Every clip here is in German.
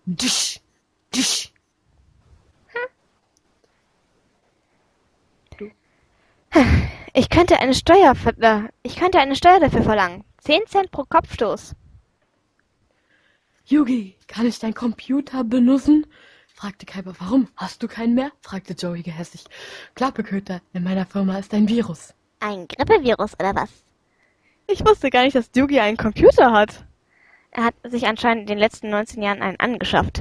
Disch, disch. Du. Ich könnte eine Steuer dafür verlangen. 10 Cent pro Kopfstoß. Yugi, kann ich deinen Computer benutzen? Fragte Kaiba. Warum? Hast du keinen mehr? Fragte Joey gehässig. Klappe, Köter, in meiner Firma ist ein Virus. Ein Grippevirus oder was? Ich wusste gar nicht, dass Yugi einen Computer hat. Er hat sich anscheinend in den letzten 19 Jahren einen angeschafft.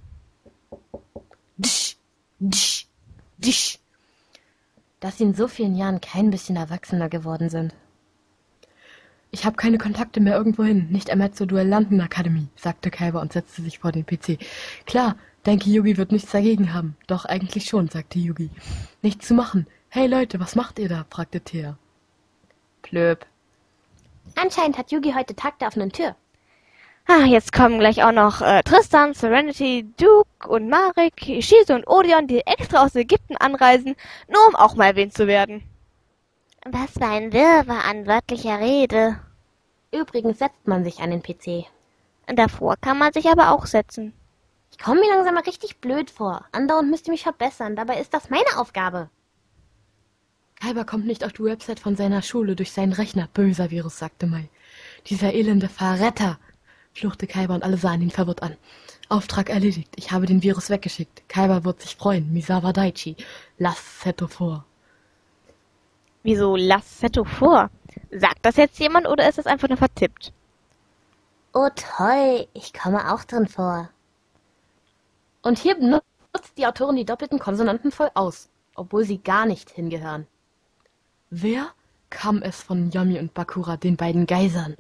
Disch, disch, disch. Dass sie in so vielen Jahren kein bisschen erwachsener geworden sind. Ich habe keine Kontakte mehr irgendwohin, nicht einmal zur Duellantenakademie, sagte Kaiba und setzte sich vor den PC. Klar, denke Yugi wird nichts dagegen haben. Doch eigentlich schon, sagte Yugi. Nichts zu machen. Hey Leute, was macht ihr da? Fragte Thea. Plöp. Anscheinend hat Yugi heute Tag der offenen Tür. Jetzt kommen gleich auch noch Tristan, Serenity, Duke und Marek, Ishizu und Odeon, die extra aus Ägypten anreisen, nur um auch mal erwähnt zu werden. Was für ein Wirrwarr an wörtlicher Rede. Übrigens setzt man sich an den PC. Davor kann man sich aber auch setzen. Ich komme mir langsam mal richtig blöd vor. Andauernd müsst ihr mich verbessern. Dabei ist das meine Aufgabe. Kaiba kommt nicht auf die Website von seiner Schule durch seinen Rechner. Böser Virus, sagte Mai. Dieser elende Verräter, fluchte Kaiba und alle sahen ihn verwirrt an. Auftrag erledigt. Ich habe den Virus weggeschickt. Kaiba wird sich freuen. Misawa Daichi. Lass Seto vor. Wieso lass Seto vor? Sagt das jetzt jemand oder ist das einfach nur vertippt? Oh toll, ich komme auch drin vor. Und hier benutzt die Autorin die doppelten Konsonanten voll aus, obwohl sie gar nicht hingehören. Wer kam es von Yami und Bakura, den beiden Geisern?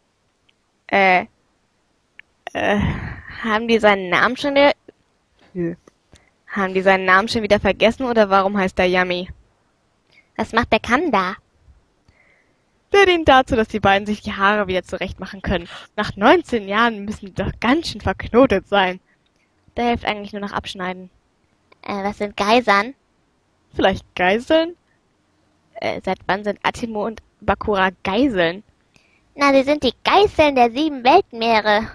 Haben die seinen Namen schon wieder... Haben die seinen Namen schon wieder vergessen oder warum heißt er Yami? Was macht der Kamm da? Der dient dazu, dass die beiden sich die Haare wieder zurecht machen können. Nach 19 Jahren müssen die doch ganz schön verknotet sein. Der hilft eigentlich nur noch abschneiden. Was sind Geisern? Vielleicht Geiseln? Seit wann sind Atimo und Bakura Geiseln? Na, sie sind die Geißeln der 7 Weltmeere.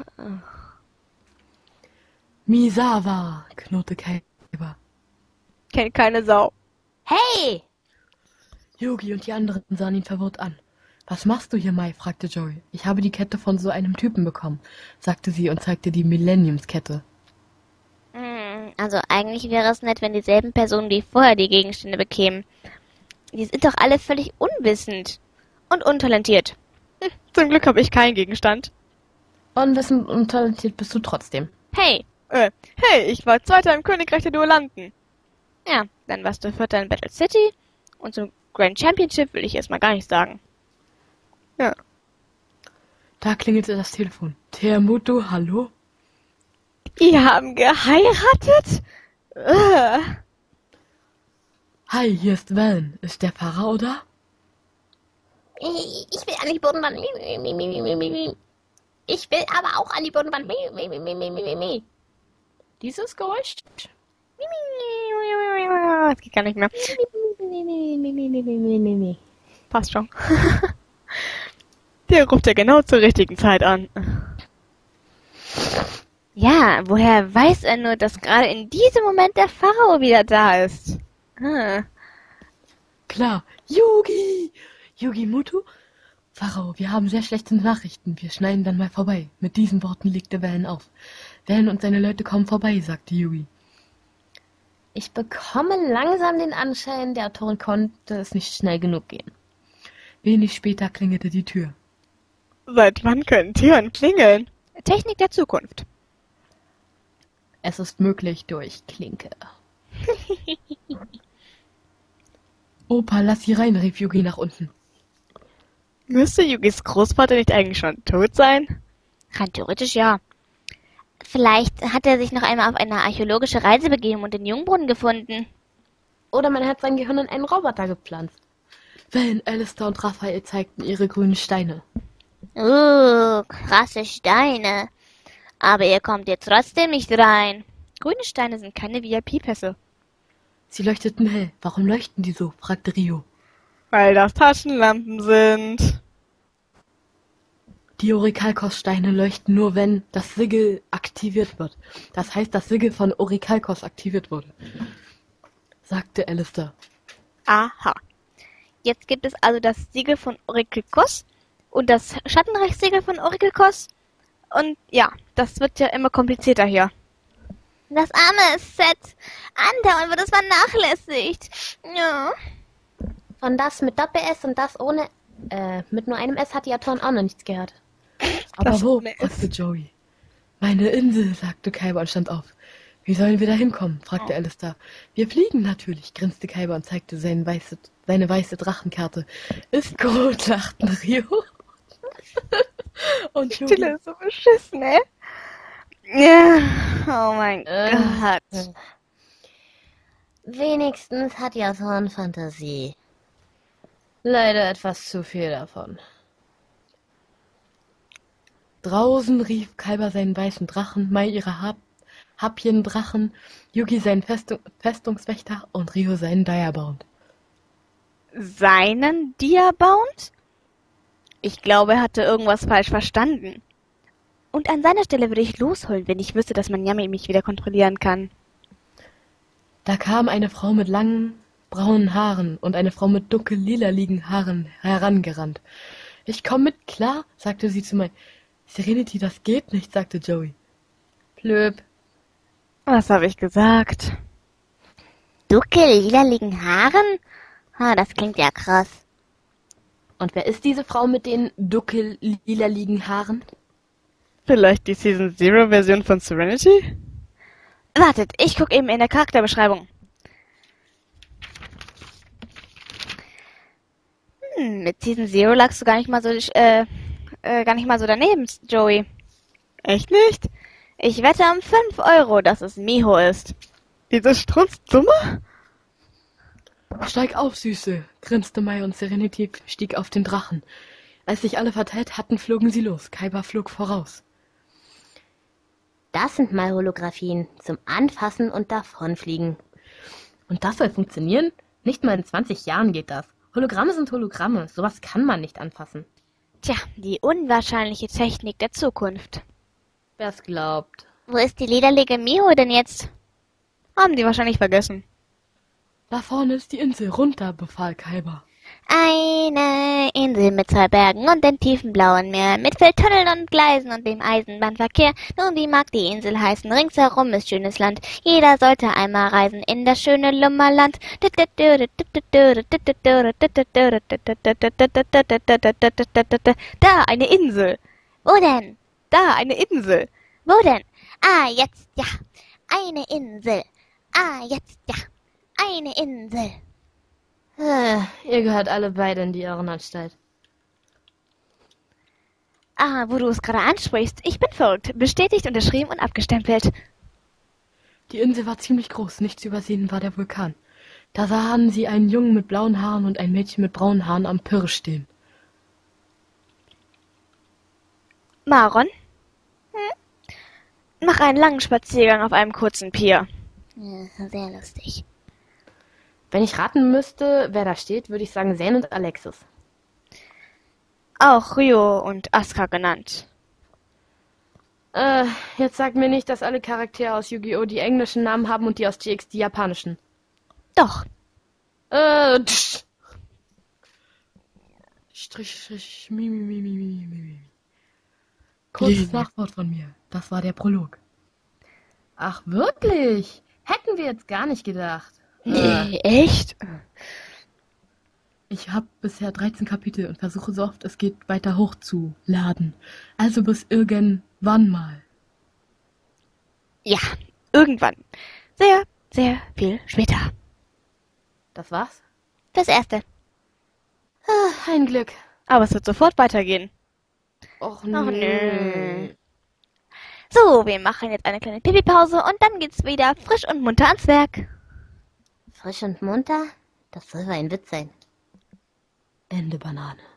Misawa, knurrte Kaiba. Kennt keine Sau. Hey! Yugi und die anderen sahen ihn verwirrt an. Was machst du hier, Mai? Fragte Joey. Ich habe die Kette von so einem Typen bekommen, sagte sie und zeigte die Millenniumskette. Also eigentlich wäre es nett, wenn dieselben Personen wie vorher die Gegenstände bekämen. Die sind doch alle völlig unwissend und untalentiert. Zum Glück habe ich keinen Gegenstand. Unwissend und talentiert bist du trotzdem. Hey, Hey, ich war Zweiter im Königreich der Duellanten. ja, dann warst du Vierter in Battle City und zum Grand Championship will ich erstmal gar nicht sagen. Ja. Da klingelte das Telefon. Teamuto, hallo? Die haben geheiratet? Hi, hier ist Valen. Ist der Pharao da? Ich will an die Bodenwand. Ich will aber auch an die Bodenwand. Dieses Geräusch? Das geht gar nicht mehr. Passt schon. Der ruft ja genau zur richtigen Zeit an. Ja, woher weiß er nur, dass gerade in diesem Moment der Pharao wieder da ist? Klar. Yugi! Yugi Mutu? Pharao, wir haben sehr schlechte Nachrichten. Wir schneiden dann mal vorbei. Mit diesen Worten legte Valen auf. Valen und seine Leute kommen vorbei, sagte Yugi. Ich bekomme langsam den Anschein, der Autorin konnte es nicht schnell genug gehen. Wenig später klingelte die Tür. Seit wann können Türen klingeln? Technik der Zukunft. Es ist möglich durch Klinke. Opa, lass sie rein, rief Yugi nach unten. Müsste Yugis Großvater nicht eigentlich schon tot sein? Rein theoretisch ja. Vielleicht hat er sich noch einmal auf eine archäologische Reise begeben und den Jungbrunnen gefunden. Oder man hat sein Gehirn in einen Roboter gepflanzt. Valen, Alistair und Raphael zeigten ihre grünen Steine. Krasse Steine. Aber ihr kommt jetzt trotzdem nicht rein. Grüne Steine sind keine VIP-Pässe. Sie leuchteten hell. Warum leuchten die so? Fragte Rio. Weil das Taschenlampen sind. Die Orikalkos-Steine leuchten nur, wenn das Siegel aktiviert wird. Das heißt, das Siegel von Orikalkos aktiviert wurde, sagte Alistair. Aha. Jetzt gibt es also das Siegel von Orikalkos und das Schattenreichssiegel von Orikalkos. Und ja, das wird ja immer komplizierter hier. Das arme Set. Andauernd wird es vernachlässigt. Ja. Von das mit Doppel-S und das ohne, mit nur einem S hat die Autoren auch noch nichts gehört. Aber Das wo? ohne S. Fragte Joey. Meine Insel, sagte Kaiba und stand auf. Wie sollen wir da hinkommen? Fragte Alistair. Wir fliegen natürlich, grinste Kaiba und zeigte seine weiße Drachenkarte. Ist gut, lachten Rio. Und Joey. Stille ist so beschissen, ey. Ja, oh mein Gott. Wenigstens hat die Autoren Fantasie. Leider etwas zu viel davon. Draußen rief Kaiba seinen weißen Drachen, Mai ihre Harpiendrachen, Yugi seinen Festungswächter und Rio seinen Diabound. Seinen Diabound? Ich glaube, er hatte irgendwas falsch verstanden. Und an seiner Stelle würde ich losholen, wenn ich wüsste, dass man Yami mich wieder kontrollieren kann. Da kam eine Frau mit langen braunen Haaren und eine Frau mit dunkel-lila-ligen Haaren herangerannt. Ich komm mit klar, sagte sie zu mir. Serenity, das geht nicht, sagte Joey. Plöb. Was habe ich gesagt? Dunkel-lila-ligen Haaren? Das klingt ja krass. Und wer ist diese Frau mit den dunkel-lila-ligen Haaren? Vielleicht die Season Zero Version von Serenity? Wartet, ich gucke eben in der Charakterbeschreibung. Mit Season Zero lagst du gar nicht mal so daneben, Joey. Echt nicht? Ich wette um 5 Euro, dass es Miho ist. Diese Strunzdumme? Steig auf, Süße, grinste Mai und Serenity stieg auf den Drachen. Als sich alle verteilt hatten, flogen sie los. Kaiba flog voraus. Das sind mal Holographien zum Anfassen und Davonfliegen. Und das soll funktionieren? Nicht mal in 20 Jahren geht das. Hologramme sind Hologramme. Sowas kann man nicht anfassen. Tja, die unwahrscheinliche Technik der Zukunft. Wer's glaubt. Wo ist die lederlige Miho denn jetzt? Haben die wahrscheinlich vergessen. Da vorne ist die Insel. Runter, befahl Kaiba. Eine Insel mit 2 Bergen und dem tiefen blauen Meer, mit viel Tunneln und Gleisen und dem Eisenbahnverkehr. Nun, wie mag die Insel heißen? Ringsherum ist schönes Land. Jeder sollte einmal reisen in das schöne Lummerland. Da, eine Insel. Wo denn? Da, eine Insel. Wo denn? Jetzt, ja. Eine Insel. Jetzt, ja. Eine Insel. Ihr gehört alle beide in die Irrenanstalt. Wo du es gerade ansprichst. Ich bin verrückt. Bestätigt, unterschrieben und abgestempelt. Die Insel war ziemlich groß. Nicht zu übersehen war der Vulkan. Da sahen sie einen Jungen mit blauen Haaren und ein Mädchen mit braunen Haaren am Pirsch stehen. Maron? Mach einen langen Spaziergang auf einem kurzen Pier. Ja, sehr lustig. Wenn ich raten müsste, wer da steht, würde ich sagen Zane und Alexis. Auch Ryo und Asuka genannt. Jetzt sag mir nicht, dass alle Charaktere aus Yu-Gi-Oh! Die englischen Namen haben und die aus GX die japanischen. Doch. Strich, mi. Kurzes Nachwort von mir. Das war der Prolog. Ach, wirklich? Hätten wir jetzt gar nicht gedacht. Nee, echt? Ich habe bisher 13 Kapitel und versuche so oft es geht weiter hoch zu laden. Also bis irgendwann mal. Ja, irgendwann. Sehr, sehr viel später. Das war's? Das Erste. Ein Glück. Aber es wird sofort weitergehen. Och Ach, nö. nö. So, wir machen jetzt eine kleine Pipi-Pause und dann geht's wieder frisch und munter ans Werk. Frisch und munter? Das soll wohl ein Witz sein. Ende Banane.